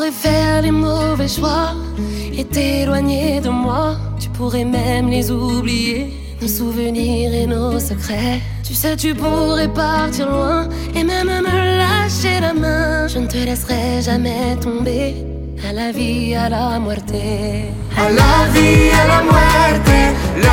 pourrais faire les mauvais choix et t'éloigner de moi. Tu pourrais même les oublier, nos souvenirs et nos secrets. Tu sais, tu pourrais partir loin et même me lâcher la main. Je ne te laisserai jamais tomber. A la vie, a la muerte. A la vie, a la muerte.